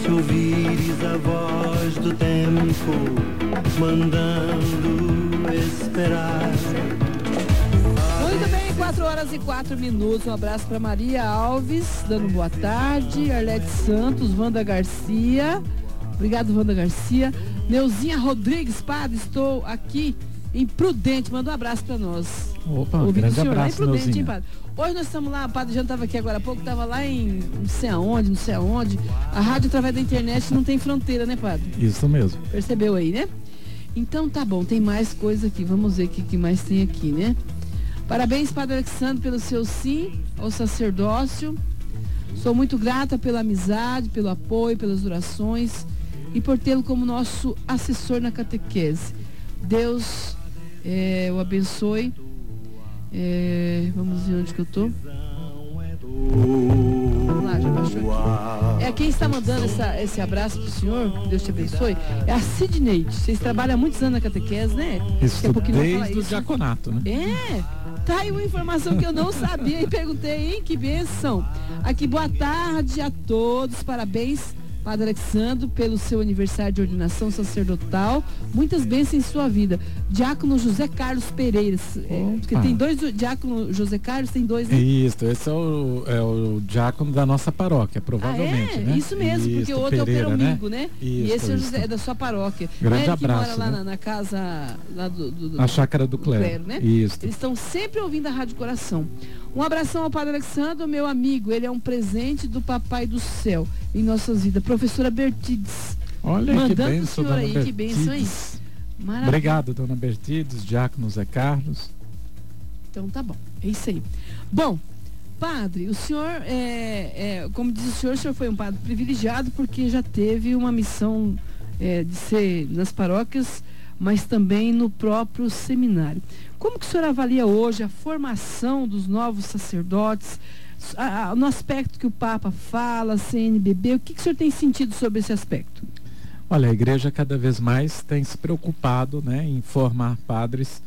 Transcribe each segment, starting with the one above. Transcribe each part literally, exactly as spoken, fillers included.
se ouvires a voz do tempo mandando esperar. Muito bem, quatro horas e quatro minutos. Um abraço para Maria Alves, dando boa tarde. Arlete Santos, Wanda Garcia. Obrigado, Wanda Garcia. Neuzinha Rodrigues, padre, estou aqui em Prudente. Manda um abraço para nós. Opa, um grande senhor, abraço, lá em Prudente, Neuzinha. hein, padre? Hoje nós estamos lá, o padre já estava aqui agora há pouco, estava lá em não sei aonde, não sei aonde. A rádio através da internet não tem fronteira, né, padre? Isso mesmo. Percebeu aí, né? Então tá bom, tem mais coisa aqui. Vamos ver o que, que mais tem aqui, né? Parabéns, padre Alexandre, pelo seu sim ao sacerdócio. Sou muito grata pela amizade, pelo apoio, pelas orações e por tê-lo como nosso assessor na catequese. Deus é, o abençoe. É, vamos ver onde que eu tô. Vamos lá, já baixou aqui. É quem está mandando essa, esse abraço pro senhor, que Deus te abençoe, é a Sidneide. Vocês trabalham há muitos anos na catequese, né? Isso Daqui a pouquinho eu vou falar desde o isso. diaconato, né? É, tá aí uma informação que eu não sabia e perguntei, hein? Que bênção. Aqui, boa tarde a todos, parabéns, Padre Alexandre, pelo seu aniversário de ordenação sacerdotal. Muitas bênçãos em sua vida. Diácono José Carlos Pereira. É, porque tem dois, Diácono José Carlos, tem dois, né? Isso, esse é o, é o diácono da nossa paróquia, provavelmente, ah, é? né? Isso mesmo, isso, porque o outro Pereira, é o Peromingo, né? né? Isso, e esse é, o isso. José, é da sua paróquia. Grande Ele abraço, que mora lá né? na, na casa lá do, do, do, na chácara do, do Clero, Clero, né? Isso. Eles estão sempre ouvindo a Rádio Coração. Um abração ao Padre Alexandre, meu amigo. Ele é um presente do Papai do Céu em nossas vidas. Professora Bertides. Olha mandando que bênção, pro senhor dona aí, Bertides. que bênção aí. Maravilha. Obrigado, dona Bertides, diácono Zé Carlos. Então tá bom, é isso aí. Bom, padre, o senhor, é, é, como diz o senhor, o senhor foi um padre privilegiado porque já teve uma missão é, de ser nas paróquias, mas também no próprio seminário. Como que o senhor avalia hoje a formação dos novos sacerdotes, a, a, no aspecto que o Papa fala, C N B B, o que, que o senhor tem sentido sobre esse aspecto? Olha, a igreja cada vez mais tem se preocupado, né, em formar padres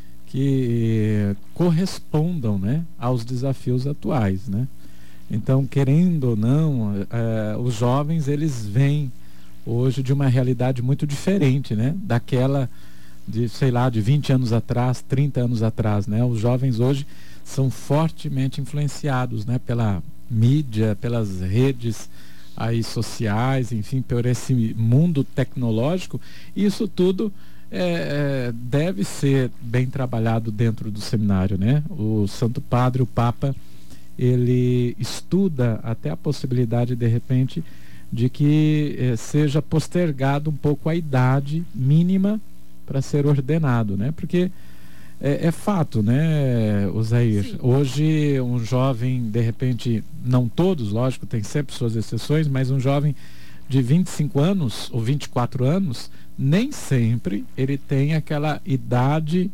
que correspondam, né, aos desafios atuais, né? Então, querendo ou não, eh, os jovens, eles vêm hoje de uma realidade muito diferente, né, daquela de, sei lá, de vinte anos atrás, trinta anos atrás, né? Os jovens hoje são fortemente influenciados, né, pela mídia, pelas redes aí sociais, enfim, por esse mundo tecnológico. Isso tudo é, é, deve ser bem trabalhado dentro do seminário, né? O Santo Padre, o Papa, ele estuda até a possibilidade, de repente, de que eh, seja postergado um pouco a idade mínima para ser ordenado, né? Porque é, é fato, né, Osair? Sim. Hoje um jovem, de repente, não todos, lógico, tem sempre suas exceções, mas um jovem de vinte e cinco anos ou vinte e quatro anos, nem sempre ele tem aquela idade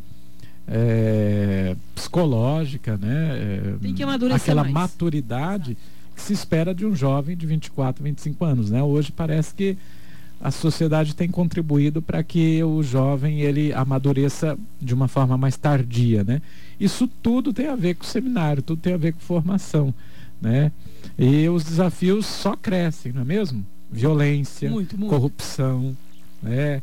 é, psicológica, né? Tem que amadurecer aquela mais. maturidade que se espera de um jovem de vinte e quatro, vinte e cinco anos, né? Hoje parece que a sociedade tem contribuído para que o jovem ele amadureça de uma forma mais tardia, né? Isso tudo tem a ver com o seminário, tudo tem a ver com formação, né? E os desafios só crescem, não é mesmo? Violência, Muito, muito. corrupção, né?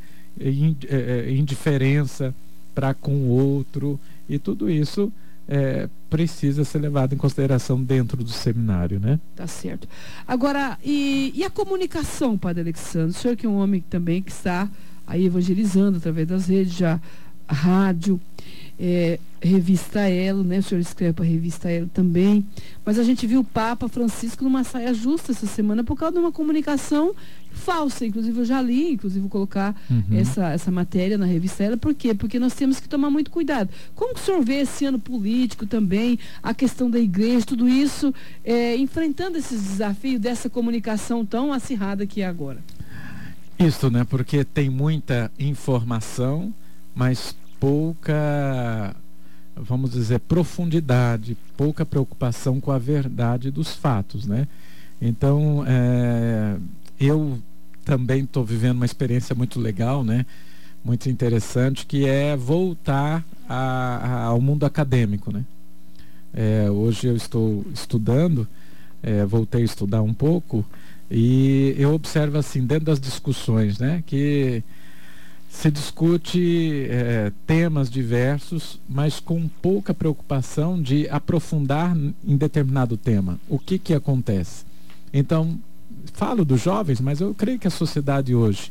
Indiferença para com o outro, e tudo isso é, precisa ser levado em consideração dentro do seminário, né? Tá certo. Agora, e, e a comunicação, Padre Alexandre? O senhor que é um homem também que está aí evangelizando através das redes, já a rádio, é, revista Elo, né? O senhor escreve para a revista Elo também. Mas a gente viu o Papa Francisco numa saia justa essa semana por causa de uma comunicação falsa. Inclusive eu já li, inclusive vou colocar Uhum. essa, essa matéria na revista Elo. Por quê? Porque nós temos que tomar muito cuidado. Como que o senhor vê esse ano político também, a questão da igreja, tudo isso, é, enfrentando esses desafios dessa comunicação tão acirrada que é agora? Isso, né? Porque tem muita informação, mas pouca, vamos dizer, profundidade, pouca preocupação com a verdade dos fatos, né? Então, é, eu também estou vivendo uma experiência muito legal, né? Muito interessante, que é voltar a, a, ao mundo acadêmico, né? É, hoje eu estou estudando, é, voltei a estudar um pouco, E eu observo assim, dentro das discussões, né, que se discute é, temas diversos, mas com pouca preocupação de aprofundar em determinado tema. O que que acontece? Então, falo dos jovens, mas eu creio que a sociedade hoje,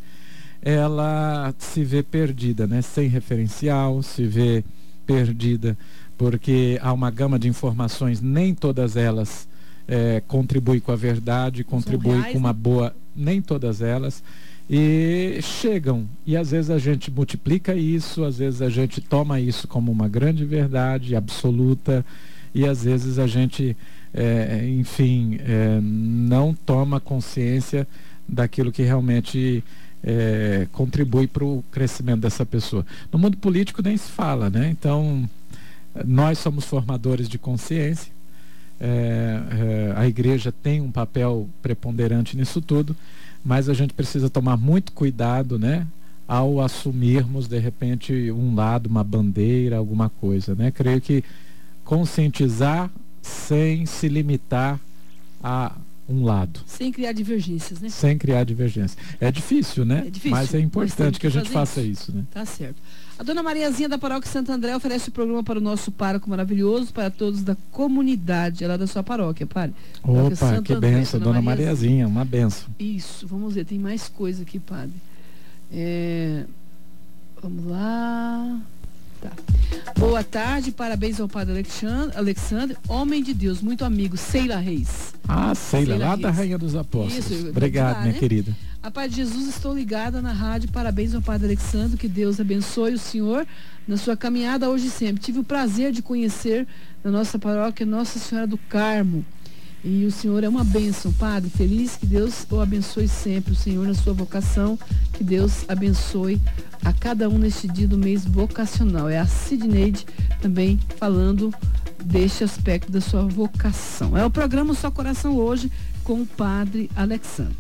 ela se vê perdida, né? Sem referencial, se vê perdida porque há uma gama de informações, nem todas elas é, contribuem com a verdade, contribuem com uma boa, nem todas elas, e chegam, e às vezes a gente multiplica isso, às vezes a gente toma isso como uma grande verdade absoluta, e às vezes a gente, é, enfim, é, não toma consciência daquilo que realmente é, contribui para o crescimento dessa pessoa. No mundo político nem se fala, né? Então, nós somos formadores de consciência, é, é, a igreja tem um papel preponderante nisso tudo, mas a gente precisa tomar muito cuidado, né, ao assumirmos de repente um lado, uma bandeira, alguma coisa, né? Creio que conscientizar sem se limitar a um lado. Sem criar divergências, né? Sem criar divergências. É difícil, né? É difícil, mas é importante mas que a gente faça isso. isso, né? Tá certo. A dona Mariazinha da Paróquia Santo André oferece o programa para o nosso pároco maravilhoso, para todos da comunidade, ela da sua paróquia, padre. Opa, Santo que André, benção, dona, dona Mariazinha. Mariazinha, uma benção. Isso, vamos ver, tem mais coisa aqui, padre. É... Vamos lá. Tá. Boa tarde, parabéns ao padre Alexandre, Alexandre, homem de Deus, muito amigo, Seila Reis. Ah, Seila, Seila lá Reis. Da Rainha dos Apóstolos. Isso, obrigado, lá, minha né? querida. A Pai de Jesus, estou ligada na rádio, parabéns ao padre Alexandre, que Deus abençoe o senhor na sua caminhada hoje e sempre. Tive o prazer de conhecer na nossa paróquia Nossa Senhora do Carmo. E o senhor é uma bênção, padre, feliz, que Deus o abençoe sempre, o senhor na sua vocação, que Deus abençoe a cada um neste dia do mês vocacional. É a Sidneide também falando deste aspecto da sua vocação. É o programa Só Coração hoje com o padre Alexandre.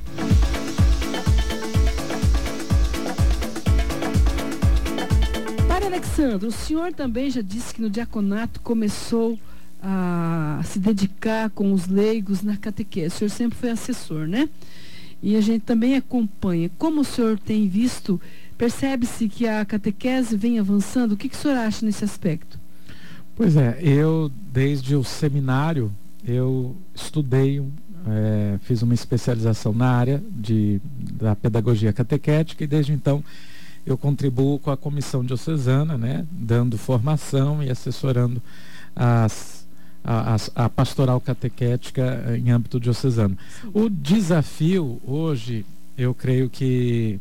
Padre Alexandre, o senhor também já disse que no diaconato começou a se dedicar com os leigos na catequese. O senhor sempre foi assessor, né? E a gente também acompanha. Como o senhor tem visto, percebe-se que a catequese vem avançando? O que, que o senhor acha nesse aspecto? Pois é, eu desde o seminário, eu estudei, é, fiz uma especialização na área de, da pedagogia catequética e desde então eu contribuo com a comissão diocesana, né? Dando formação e assessorando as A, a, a pastoral catequética em âmbito diocesano. Sim. O desafio hoje, eu creio que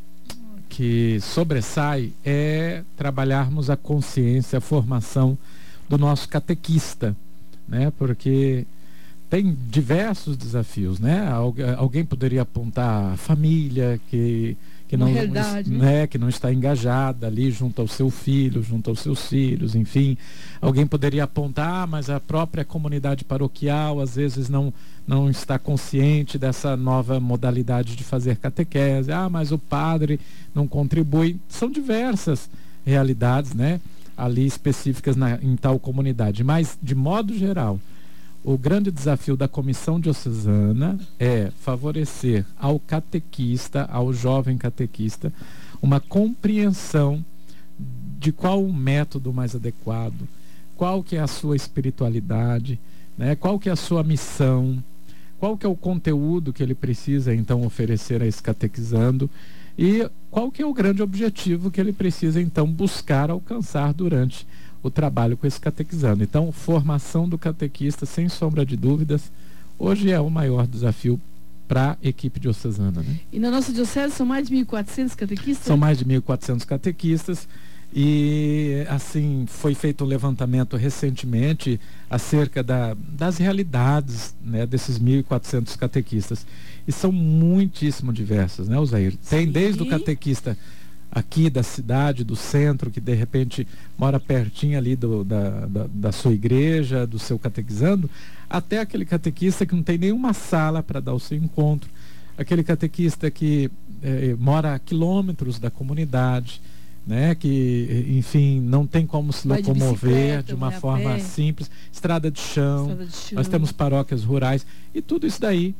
que sobressai é trabalharmos a consciência, a formação do nosso catequista, né? Porque tem diversos desafios, né? Algu alguém poderia apontar a família que que não, realidade, né? Né? que não está engajada ali junto ao seu filho, junto aos seus filhos, enfim. Alguém poderia apontar, mas a própria comunidade paroquial às vezes não, não está consciente dessa nova modalidade de fazer catequese. Ah, mas o padre não contribui. São diversas realidades, né? Ali específicas na, em tal comunidade. Mas, de modo geral, o grande desafio da comissão diocesana é favorecer ao catequista, ao jovem catequista, uma compreensão de qual o método mais adequado, qual que é a sua espiritualidade, né? Qual que é a sua missão, qual que é o conteúdo que ele precisa então oferecer a esse catequizando e qual que é o grande objetivo que ele precisa então buscar alcançar durante o trabalho com esse catequizando. Então, formação do catequista, sem sombra de dúvidas, hoje é o maior desafio para a equipe diocesana, né? E na nossa diocese são mais de mil e quatrocentos catequistas? São mais de mil e quatrocentos catequistas e, assim, foi feito um levantamento recentemente acerca da, das realidades, né, desses mil e quatrocentos catequistas. E são muitíssimo diversas, né, Osair? Tem desde o catequista aqui da cidade, do centro, que de repente mora pertinho ali do, da, da, da sua igreja, do seu catequizando, até aquele catequista que não tem nenhuma sala para dar o seu encontro, aquele catequista que eh, mora a quilômetros da comunidade, né, que, enfim, não tem como se vai locomover de, de uma forma simples, estrada de chão, estrada de chão, nós temos paróquias rurais, e tudo isso daí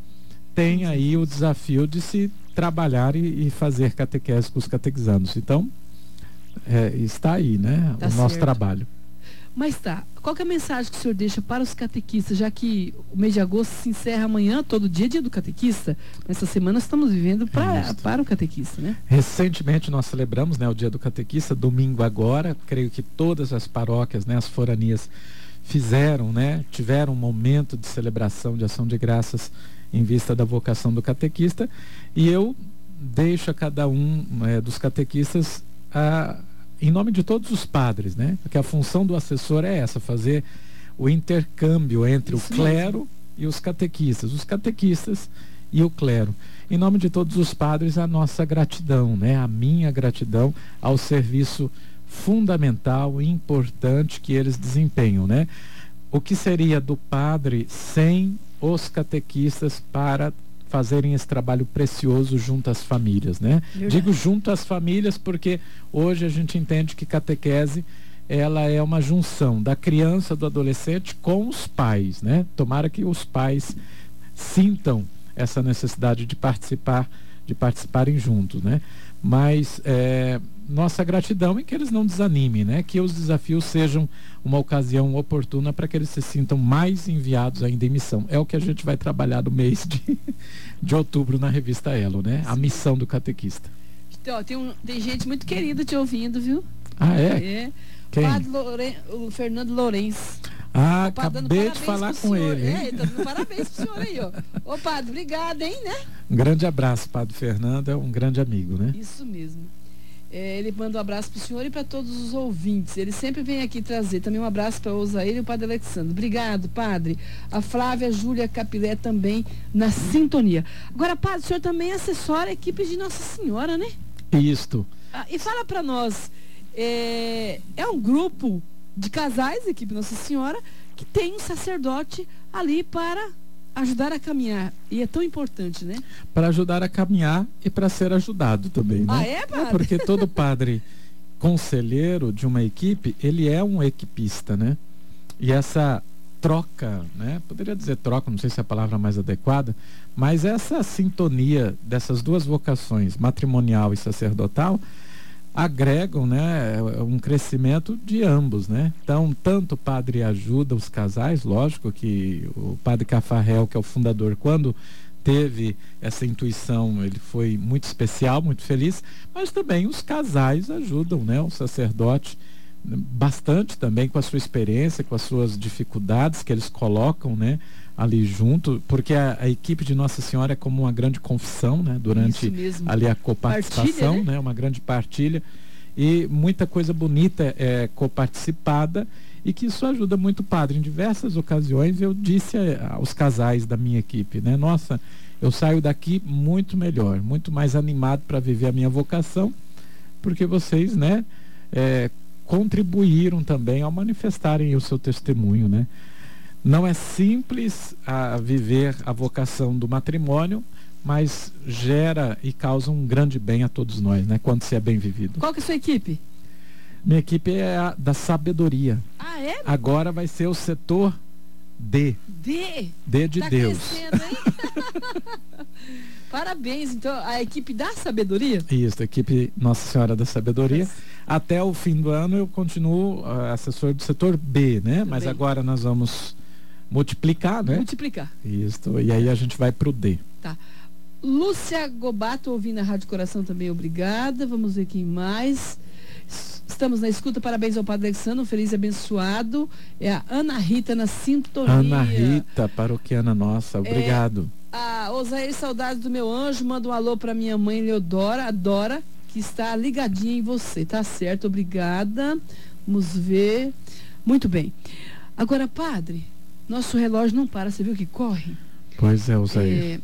tem aí o desafio de se trabalhar e, e fazer catequese com os catequizandos. Então, é, está aí, né, Tá o nosso certo. trabalho. Mas tá, qual que é a mensagem que o senhor deixa para os catequistas, já que o mês de agosto se encerra amanhã, todo dia é dia do catequista? Nessa semana estamos vivendo pra, Isso. para o catequista, né? Recentemente nós celebramos, né, o Dia do Catequista, domingo agora. Creio que todas as paróquias, né, as foranias fizeram, né, tiveram um momento de celebração, de ação de graças em vista da vocação do catequista. E eu deixo a cada um é, dos catequistas a em nome de todos os padres, né? Porque a função do assessor é essa, fazer o intercâmbio entre Isso o clero e os catequistas, os catequistas e o clero. Em nome de todos os padres, a nossa gratidão, né? A minha gratidão ao serviço fundamental e importante que eles desempenham, né? O que seria do padre sem os catequistas para fazerem esse trabalho precioso junto às famílias, né? Verdade. Digo junto às famílias porque hoje a gente entende que catequese ela é uma junção da criança, do adolescente com os pais, né? Tomara que os pais sintam essa necessidade de participar, de participarem juntos, né? Mas é, nossa gratidão em que eles não desanimem, né? Que os desafios sejam uma ocasião oportuna para que eles se sintam mais enviados ainda em missão. É o que a gente vai trabalhar no mês de, de outubro na revista Elo, né? A missão do catequista. Então, ó, tem, um, tem gente muito querida te ouvindo, viu? Ah, é? É. Quem? Padre Loren, o Fernando Lourenço. Ah, Ó, padre, dando acabei de parabéns falar pro com senhor. ele, hein? É, ele tá dando parabéns pro senhor aí, ó. Ô, padre, obrigado, hein, né? Um grande abraço, Padre Fernando, é um grande amigo, né? Isso mesmo. É, ele manda um abraço pro senhor e para todos os ouvintes. Ele sempre vem aqui trazer também um abraço para o Osair e o Padre Alexandre. Obrigado, padre. A Flávia Júlia Capilé também na sintonia. Agora, padre, o senhor também assessora a equipe de Nossa Senhora, né? Isto. Ah, e fala para nós, é, é um grupo de casais, equipe Nossa Senhora, que tem um sacerdote ali para ajudar a caminhar. E é tão importante, né? Para ajudar a caminhar e para ser ajudado também, né? Ah, é, padre? Porque todo padre conselheiro de uma equipe, ele é um equipista, né? E essa troca, né? Poderia dizer troca, não sei se é a palavra mais adequada, mas essa sintonia dessas duas vocações, matrimonial e sacerdotal, agregam, né, um crescimento de ambos, né? Então, tanto o padre ajuda os casais, lógico que o padre Cafarel, que é o fundador, quando teve essa intuição, ele foi muito especial, muito feliz, mas também os casais ajudam, né, o sacerdote bastante também com a sua experiência, com as suas dificuldades que eles colocam, né, ali junto, porque a, a equipe de Nossa Senhora é como uma grande confissão, né, durante Isso mesmo. ali a coparticipação, Partilha, né? né, uma grande partilha, e muita coisa bonita é coparticipada, e que isso ajuda muito o padre. Em diversas ocasiões eu disse a, aos casais da minha equipe, né, nossa, eu saio daqui muito melhor, muito mais animado para viver a minha vocação, porque vocês, né, é, contribuíram também ao manifestarem o seu testemunho, né? Não é simples a viver a vocação do matrimônio, mas gera e causa um grande bem a todos nós, né? Quando se é bem vivido. Qual que é a sua equipe? Minha equipe é a da sabedoria. Ah, é? Agora vai ser o setor D. D. D de Tá Deus. crescendo, hein? Parabéns, então, a equipe da sabedoria? Isso, a equipe Nossa Senhora da Sabedoria. Até o fim do ano eu continuo uh, assessor do setor B, né? Tudo Mas bem. agora nós vamos multiplicar, né? Multiplicar. Isso, e aí a gente vai pro D. Tá. Lúcia Gobato, ouvindo a Rádio Coração também, obrigada. Vamos ver quem mais. S- Estamos na escuta, parabéns ao Padre Alexandre, um feliz e abençoado. É a Ana Rita na sintonia. Ana Rita, paroquiana nossa, obrigado. A Osair, saudades do meu anjo, manda um alô pra minha mãe Leodora, a Dora, que está ligadinha em você, tá certo? Obrigada. Vamos ver. Muito bem. Agora, padre, nosso relógio não para, você viu que corre? Pois é, Osair. É,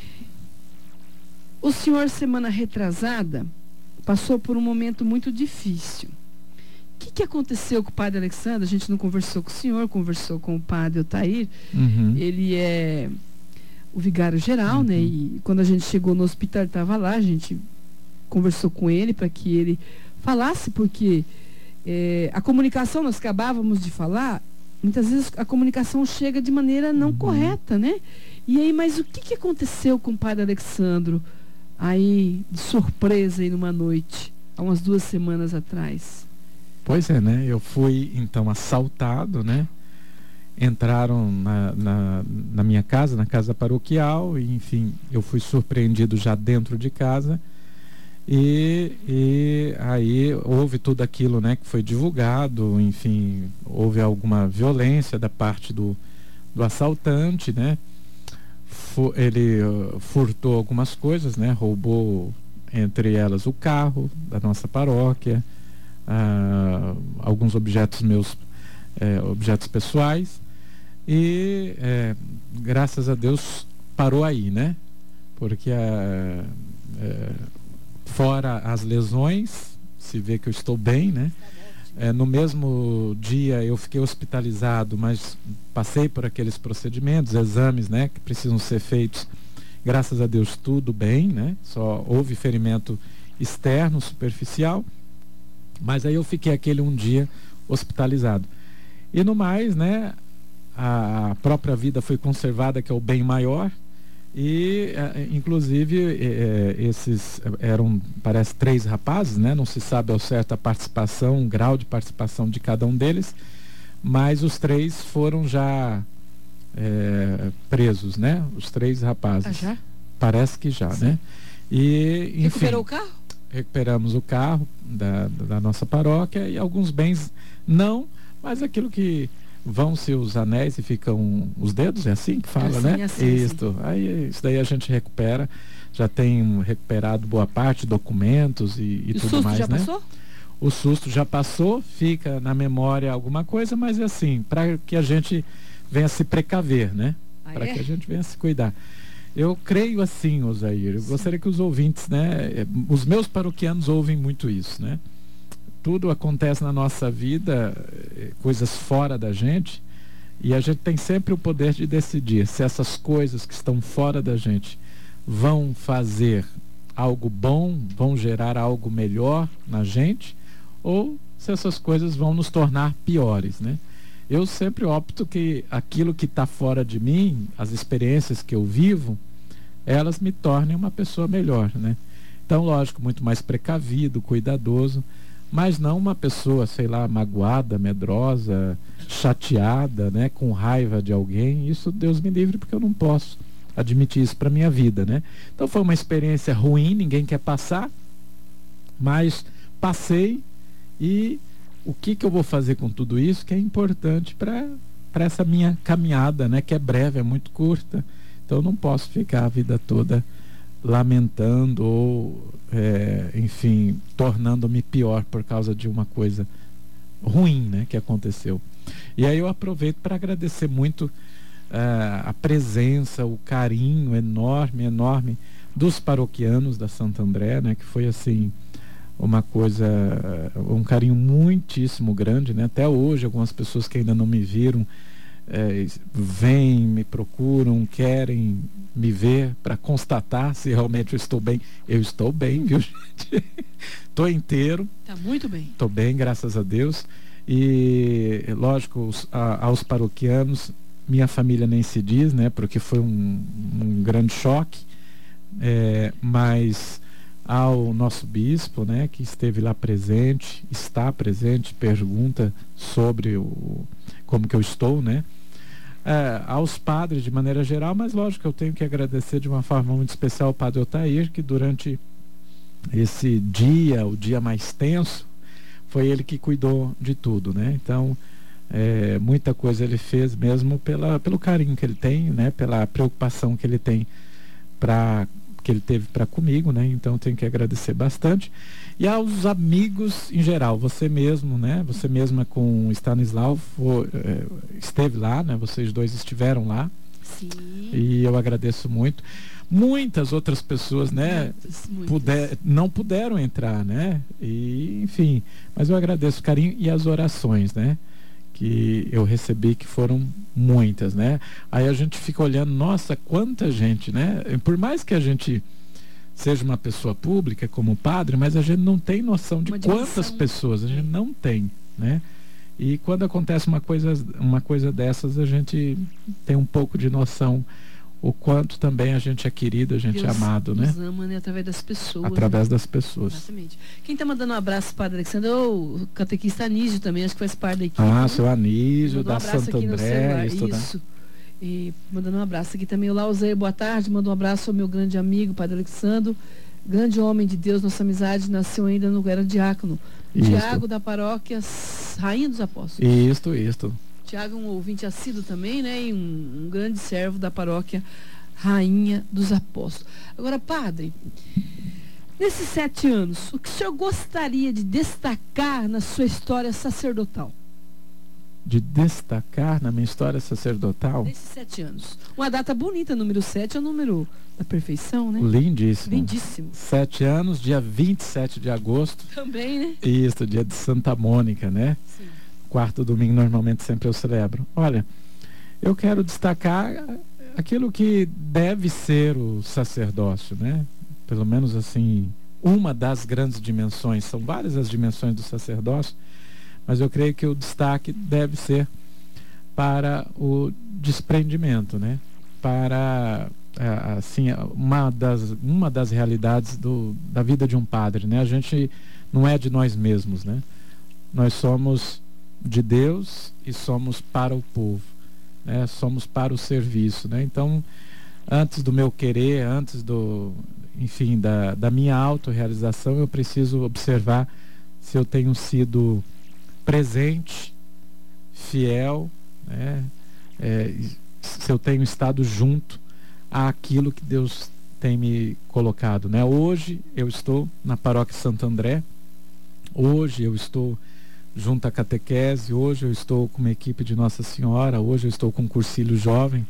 o senhor, semana retrasada, passou por um momento muito difícil. O que, que aconteceu com o padre Alexandre? A gente não conversou com o senhor, conversou com o padre Otair. Uhum. Ele é o vigário geral, Uhum. né? E quando a gente chegou no hospital, ele estava lá, a gente conversou com ele para que ele falasse, porque é, a comunicação, nós acabávamos de falar, muitas vezes a comunicação chega de maneira não Uhum. correta, né? E aí, mas o que, que aconteceu com o padre Alexandro aí, de surpresa aí numa noite, há umas duas semanas atrás? Pois é, né? Eu fui, então, assaltado, né? Entraram na, na, na minha casa, na casa paroquial, e, enfim, eu fui surpreendido já dentro de casa. E, e aí houve tudo aquilo, né, que foi divulgado, enfim, houve alguma violência da parte do, do assaltante, né? Ele uh, furtou algumas coisas, né? Roubou, entre elas, o carro da nossa paróquia, uh, alguns objetos meus, eh, objetos pessoais, e eh, graças a Deus parou aí, né? Porque uh, uh, fora as lesões, se vê que eu estou bem, né? É, no mesmo dia eu fiquei hospitalizado, mas passei por aqueles procedimentos, exames, né, que precisam ser feitos. Graças a Deus tudo bem, né? Só houve ferimento externo, superficial, mas aí eu fiquei aquele um dia hospitalizado. E no mais, né, a própria vida foi conservada, que é o bem maior. E inclusive eh, esses eram, parece, três rapazes, né? Não se sabe ao certo a participação, o grau de participação de cada um deles, mas os três foram já eh, presos, né? Os três rapazes. Ah, já? Parece que já, sim, né? E, enfim, recuperou o carro? Recuperamos o carro da, da nossa paróquia e alguns bens não, mas aquilo que vão-se os anéis e ficam os dedos, é assim que fala, é assim, né? Assim, isso. Assim. Aí, isso daí a gente recupera, já tem recuperado boa parte, documentos e, e, e tudo susto mais, já né? Passou? O susto já passou, fica na memória alguma coisa, mas é assim, para que a gente venha se precaver, né? Ah, para é? que a gente venha se cuidar. Eu creio assim, Osair, eu Sim. gostaria que os ouvintes, né? Os meus paroquianos ouvem muito isso, né? Tudo acontece na nossa vida, coisas fora da gente, e a gente tem sempre o poder de decidir se essas coisas que estão fora da gente vão fazer algo bom, vão gerar algo melhor na gente, ou se essas coisas vão nos tornar piores, né? Eu sempre opto que aquilo que está fora de mim, as experiências que eu vivo, elas me tornem uma pessoa melhor, né? Então, lógico, muito mais precavido, cuidadoso, mas não uma pessoa, sei lá, magoada, medrosa, chateada, né, com raiva de alguém. Isso Deus me livre, porque eu não posso admitir isso para minha vida, né? Então foi uma experiência ruim, ninguém quer passar, mas passei. E o que que eu vou fazer com tudo isso, que é importante para para essa minha caminhada, né, que é breve, é muito curta. Então eu não posso ficar a vida toda lamentando ou é, enfim, tornando-me pior por causa de uma coisa ruim, né, que aconteceu. E aí eu aproveito para agradecer muito uh, a presença, o carinho enorme, enorme dos paroquianos da Santo André, né, que foi assim uma coisa, uh, um carinho muitíssimo grande, né? Até hoje algumas pessoas que ainda não me viram É, vêm, me procuram, querem me ver para constatar se realmente eu estou bem. Eu estou bem, viu, gente? Estou inteiro. Está muito bem. Estou bem, graças a Deus. E, lógico, os, a, aos paroquianos, minha família nem se diz, né? Porque foi um, um grande choque. É, mas ao nosso bispo, né? Que esteve lá presente, está presente, pergunta sobre o como que eu estou, né? É, aos padres de maneira geral, mas lógico, eu tenho que agradecer de uma forma muito especial ao padre Otair, que durante esse dia, o dia mais tenso, foi ele que cuidou de tudo, né? Então, é, muita coisa ele fez mesmo pela, pelo carinho que ele tem, né? Pela preocupação que ele tem para que ele teve para comigo, né? Então, eu tenho que agradecer bastante. E aos amigos em geral, você mesmo, né? Você mesma com o Stanislau foi, é, esteve lá, né? Vocês dois estiveram lá. Sim. E eu agradeço muito. Muitas outras pessoas, né? Muitas, muitas. Puder, não puderam entrar, né? E, enfim, mas eu agradeço o carinho e as orações, né? Que eu recebi, que foram muitas, né? Aí a gente fica olhando, nossa, quanta gente, né? Por mais que a gente seja uma pessoa pública como padre, mas a gente não tem noção de quantas pessoas, a gente não tem, né? E quando acontece uma coisa, uma coisa dessas, a gente tem um pouco de noção o quanto também a gente é querido, a gente Deus é amado, né? nos ama, né? Através das pessoas. Através né? das pessoas. Exatamente. Quem está mandando um abraço, Padre Alexandre, é o catequista Anísio também, acho que faz parte da equipe. Ah, né? seu Anísio, Mandou da um abraço Santo aqui no André. celular. Isso, né? Isso. E mandando um abraço aqui também. O Lauzeiro, boa tarde. Manda um abraço ao meu grande amigo, Padre Alexandre. Grande homem de Deus, nossa amizade nasceu ainda no era diácono. Isso. Tiago da paróquia Rainha dos Apóstolos. Isto, isto. Tiago é um ouvinte assíduo também, né? E um, um grande servo da paróquia Rainha dos Apóstolos. Agora, padre, nesses sete anos, o que o senhor gostaria de destacar na sua história sacerdotal? De destacar na minha história sacerdotal? Nesses sete anos. Uma data bonita, número sete é o número da perfeição, né? Lindíssimo. Lindíssimo. Sete anos, dia vinte e sete de agosto. Também, né? Isso, dia de Santa Mônica, né? Sim. Quarto domingo, normalmente sempre eu celebro. Olha, eu quero destacar aquilo que deve ser o sacerdócio, né? Pelo menos assim, uma das grandes dimensões, são várias as dimensões do sacerdócio, mas eu creio que o destaque deve ser para o desprendimento, né? Para, assim, uma das, uma das realidades do, da vida de um padre, né? A gente não é de nós mesmos, né? Nós somos de Deus e somos para o povo, né? Somos para o serviço, né? Então, antes do meu querer, antes do, enfim, da, da minha autorrealização, eu preciso observar se eu tenho sido presente, fiel, né? É, se eu tenho estado junto àquilo que Deus tem me colocado, né? Hoje eu estou na paróquia Santo André, hoje eu estou junto à catequese, hoje eu estou com uma equipe de Nossa Senhora, hoje eu estou com um cursilho jovem,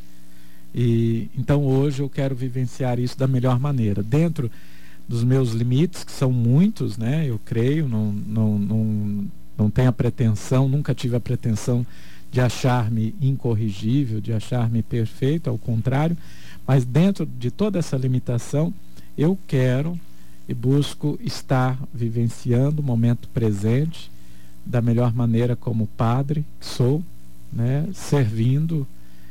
e então hoje eu quero vivenciar isso da melhor maneira, dentro dos meus limites, que são muitos, né? Eu creio, não, não, não não tenho a pretensão, nunca tive a pretensão de achar-me incorrigível, de achar-me perfeito, ao contrário, mas dentro de toda essa limitação, eu quero e busco estar vivenciando o momento presente da melhor maneira como padre que sou, né? Servindo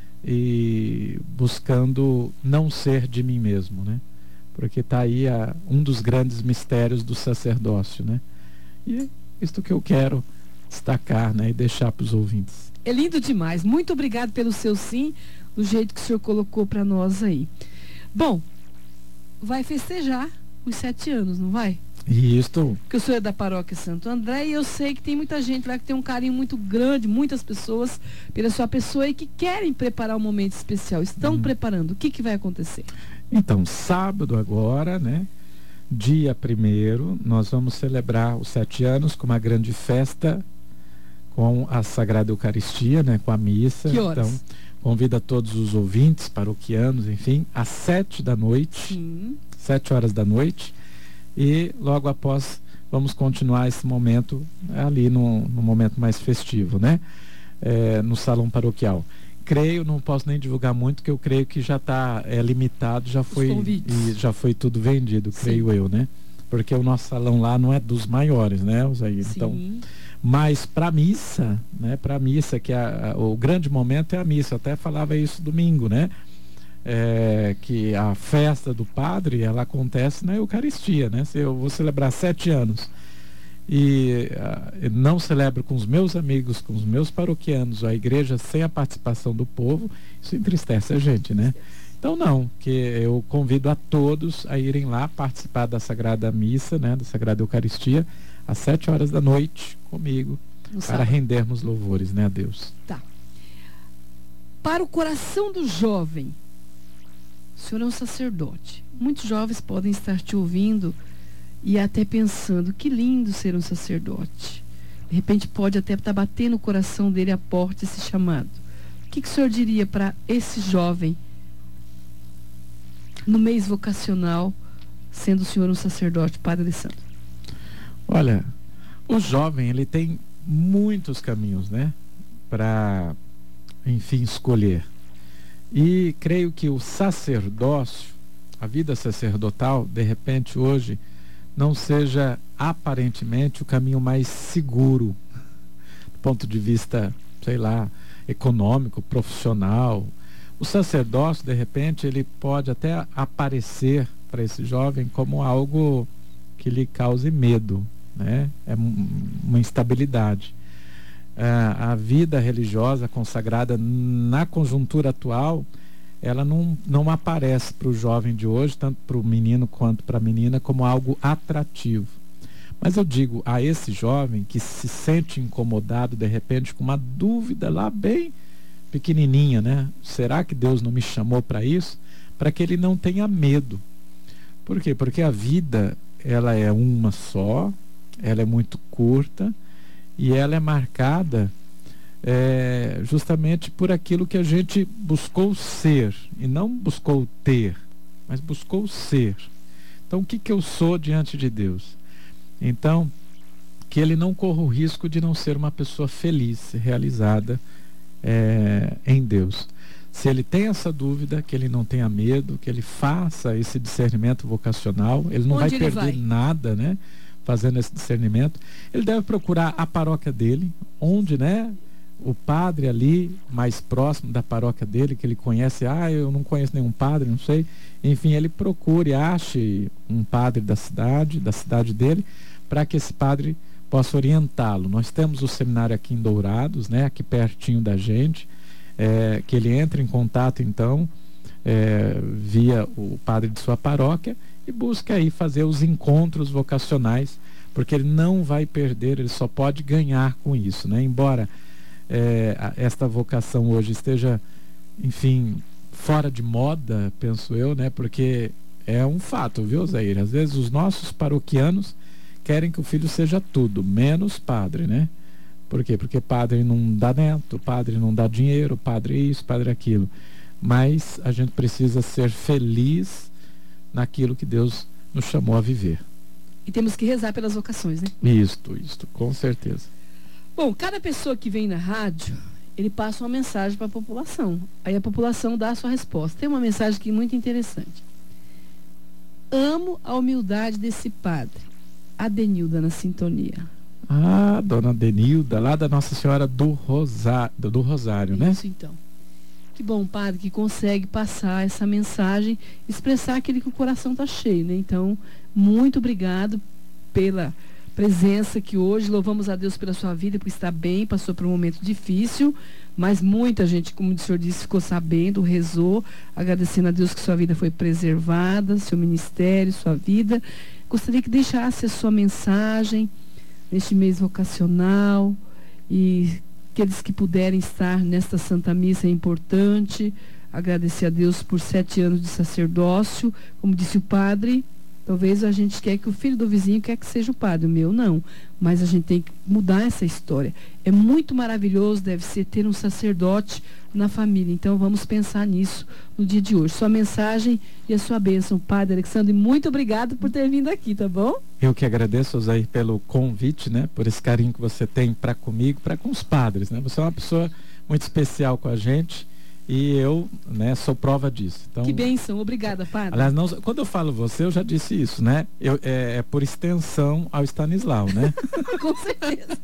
e buscando não ser de mim mesmo, né? Porque está aí a, um dos grandes mistérios do sacerdócio, né? E isto que eu quero destacar, né, e deixar para os ouvintes. É lindo demais. Muito obrigado pelo seu sim, do jeito que o senhor colocou para nós aí. Bom, vai festejar os sete anos, não vai? Isto. Porque o senhor é da paróquia Santo André e eu sei que tem muita gente lá que tem um carinho muito grande, muitas pessoas pela sua pessoa e que querem preparar um momento especial. Estão hum. preparando. O que, que vai acontecer? Então, sábado agora, né? Dia primeiro, nós vamos celebrar os sete anos com uma grande festa com a Sagrada Eucaristia, né, com a missa. Que horas? Então, convido a todos os ouvintes, paroquianos, enfim, às sete da noite, Sim. sete horas da noite, e logo após vamos continuar esse momento ali no, no momento mais festivo, né, é, no salão paroquial. Creio, não posso nem divulgar muito, que eu creio que já está é, limitado, já foi, e já foi tudo vendido, Sim. creio eu, né? Porque o nosso salão lá não é dos maiores, né, Osair? Então, mas para missa, né? Para missa, que a, a, o grande momento é a missa. Eu até falava isso domingo, né? É, que a festa do padre, ela acontece na Eucaristia, né? Se eu vou celebrar sete anos e uh, não celebro com os meus amigos, com os meus paroquianos, a igreja sem a participação do povo, isso entristece a gente, né? Então não, que eu convido a todos a irem lá participar da Sagrada Missa, né, da Sagrada Eucaristia, às sete horas da noite, comigo, no para sábado. Rendermos louvores, né, a Deus. Tá. Para o coração do jovem, o senhor é um sacerdote. Muitos jovens podem estar te ouvindo e até pensando, que lindo ser um sacerdote. De repente pode até estar batendo no coração dele a porta, esse chamado. O que, que o senhor diria para esse jovem no mês vocacional, sendo o senhor um sacerdote, Padre Alessandro? Olha, o jovem, ele tem muitos caminhos, né? Para, enfim, escolher. E creio que o sacerdócio, a vida sacerdotal, de repente hoje, não seja aparentemente o caminho mais seguro do ponto de vista, sei lá, econômico, profissional. O sacerdócio, de repente, ele pode até aparecer para esse jovem como algo que lhe cause medo, né? É uma instabilidade. A vida religiosa consagrada na conjuntura atual, ela não, não aparece para o jovem de hoje, tanto para o menino quanto para a menina, como algo atrativo. Mas eu digo a esse jovem que se sente incomodado de repente com uma dúvida lá bem pequenininha, né? Será que Deus não me chamou para isso? Para que ele não tenha medo. Por quê? Porque a vida, ela é uma só, ela é muito curta e ela é marcada é, justamente por aquilo que a gente buscou ser e não buscou ter, mas buscou ser. Então, o que que eu sou diante de Deus? Então, que ele não corra o risco de não ser uma pessoa feliz, realizada é, em Deus. Se ele tem essa dúvida, que ele não tenha medo, que ele faça esse discernimento vocacional, ele não Onde vai ele perder vai? nada, né? Fazendo esse discernimento. Ele deve procurar a paróquia dele, onde, né? O padre ali, mais próximo da paróquia dele, que ele conhece, ah, eu não conheço nenhum padre, não sei. Enfim, ele procure, ache um padre da cidade, da cidade dele, para que esse padre possa orientá-lo. Nós temos o seminário aqui em Dourados, né, aqui pertinho da gente, é, que ele entre em contato, então, é, via o padre de sua paróquia e busca aí fazer os encontros vocacionais, porque ele não vai perder, ele só pode ganhar com isso, né? Embora é, esta vocação hoje esteja, enfim, fora de moda, penso eu, né? Porque é um fato, viu, Zaire? Às vezes os nossos paroquianos querem que o filho seja tudo, menos padre, né? Por quê? Porque padre não dá neto, padre não dá dinheiro, padre isso, padre aquilo. Mas a gente precisa ser feliz naquilo que Deus nos chamou a viver. E temos que rezar pelas vocações, né? Isto, isto, com certeza. Bom, cada pessoa que vem na rádio, ele passa uma mensagem para a população. Aí a população dá a sua resposta. Tem uma mensagem aqui muito interessante. Amo a humildade desse padre. A Denilda na sintonia. Ah, dona Denilda, lá da Nossa Senhora do Rosário, do Rosário, né? Isso, então. Que bom, padre, que consegue passar essa mensagem, expressar aquele que o coração está cheio, né? Então, muito obrigado pela presença aqui hoje. Louvamos a Deus pela sua vida, porque está bem, passou por um momento difícil, mas muita gente, como o senhor disse, ficou sabendo, rezou, agradecendo a Deus que sua vida foi preservada, seu ministério, sua vida. Gostaria que deixasse a sua mensagem neste mês vocacional, e aqueles que puderem estar nesta Santa Missa é importante. Agradecer a Deus por sete anos de sacerdócio. Como disse o padre, talvez a gente quer que o filho do vizinho quer que seja o padre, o meu não. Mas a gente tem que mudar essa história. É muito maravilhoso, deve ser, ter um sacerdote na família. Então vamos pensar nisso no dia de hoje. Sua mensagem e a sua bênção, padre Alexandre. Muito obrigado por ter vindo aqui, tá bom? Eu que agradeço, Osair, pelo convite, né? Por esse carinho que você tem para comigo, para com os padres, né? Você é uma pessoa muito especial com a gente. E eu, né, sou prova disso. Então, que bênção, obrigada, padre. Aliás, não, quando eu falo você, eu já disse isso, né? Eu, é, é por extensão ao Stanislau, né? Com certeza.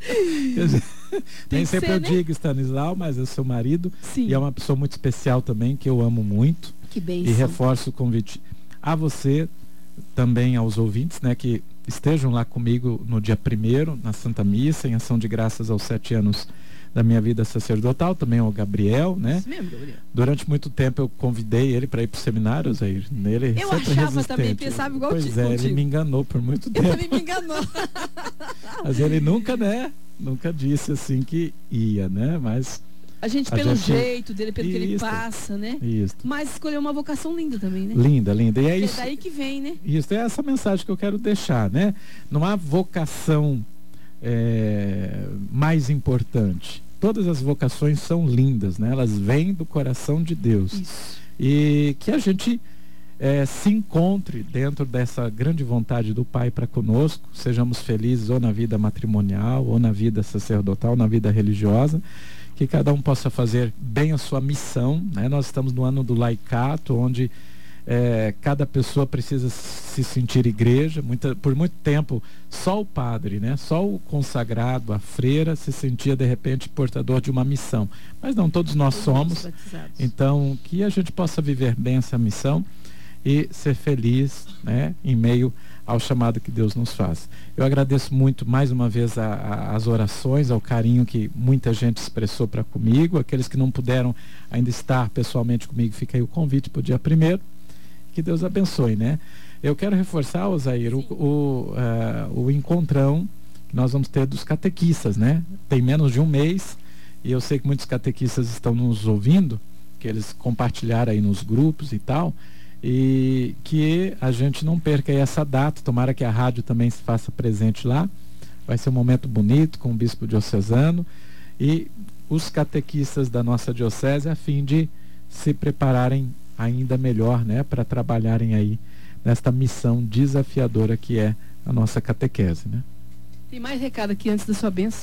Nem sempre ser, eu né? digo Stanislau, mas é seu marido. Sim. E é uma pessoa muito especial também, que eu amo muito. Que bênção. E reforço o convite a você, também aos ouvintes, né? Que estejam lá comigo no dia primeiro, na Santa Missa, em ação de graças aos sete anos da minha vida sacerdotal, também ao Gabriel, né? Isso mesmo, Gabriel. Durante muito tempo eu convidei ele para ir para o seminário, Zair. Ele Eu sempre achava resistente. também, pensava igual Pois ti- é, contigo. ele me enganou por muito Ele tempo. também me enganou. Mas ele nunca, né? Nunca disse assim que ia, né? Mas A gente, A pelo gente- jeito dele, pelo que ele Isso. passa, né? isso. Mas escolheu uma vocação linda também, né? Linda, linda. E é É isso. daí que vem, né? Isso é essa mensagem que eu quero deixar, né? Não há vocação é, mais importante. Todas as vocações são lindas, né? Elas vêm do coração de Deus. Isso. E que a gente é, se encontre dentro dessa grande vontade do Pai para conosco, sejamos felizes ou na vida matrimonial, ou na vida sacerdotal, ou na vida religiosa, que cada um possa fazer bem a sua missão, né? Nós estamos no ano do laicato, onde É, cada pessoa precisa se sentir igreja. Muita, por muito tempo, só o padre, né? Só o consagrado, a freira, se sentia de repente portador de uma missão. Mas não, todos nós somos. Então, que a gente possa viver bem essa missão e ser feliz, né? Em meio ao chamado que Deus nos faz. Eu agradeço muito mais uma vez a, a, as orações, ao carinho que muita gente expressou para comigo. Aqueles que não puderam ainda estar pessoalmente comigo, fica aí o convite para o dia primeiro. Que Deus abençoe, né? Eu quero reforçar, Osair, o, o, uh, o encontrão que nós vamos ter dos catequistas, né? Tem menos de um mês e eu sei que muitos catequistas estão nos ouvindo, que eles compartilharam aí nos grupos e tal, e que a gente não perca aí essa data. Tomara que a rádio também se faça presente lá. Vai ser um momento bonito com o bispo diocesano e os catequistas da nossa diocese, a fim de se prepararem ainda melhor, né, para trabalharem aí nesta missão desafiadora que é a nossa catequese, né? Tem mais recado aqui antes da sua bênção.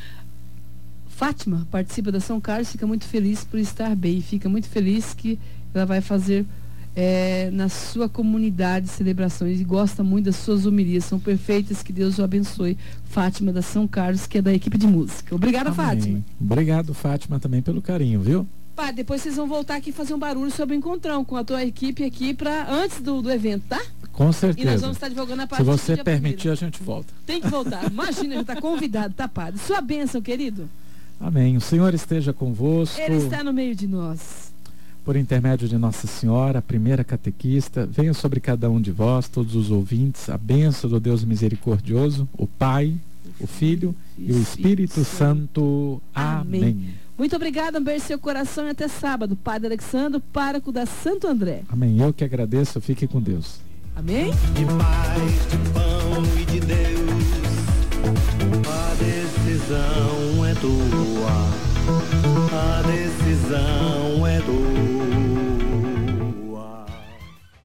Fátima participa da São Carlos, fica muito feliz por estar bem, fica muito feliz que ela vai fazer é, na sua comunidade celebrações e gosta muito das suas homilias, são perfeitas, que Deus o abençoe. Fátima da São Carlos, que é da equipe de música. Obrigada, Amém. Fátima. Obrigado, Fátima, também pelo carinho, viu? Pá, depois vocês vão voltar aqui e fazer um barulho sobre o encontrão com a tua equipe aqui para antes do, do evento, tá? Com certeza. E nós vamos estar divulgando a parte. Se você permitir, a gente volta. Tem que voltar. Imagina, já está convidado, tá, padre? Sua bênção, querido. Amém. O Senhor esteja convosco. Ele está no meio de nós. Por intermédio de Nossa Senhora, a primeira catequista, venha sobre cada um de vós, todos os ouvintes, a bênção do Deus misericordioso, o Pai, o Filho e o Espírito Santo. Amém. Muito obrigada, um beijo no seu coração e até sábado. Padre Alexandre, pároco da Santo André. Amém. Eu que agradeço, fique com Deus. Amém? De paz, de pão e de Deus, a decisão é tua, a decisão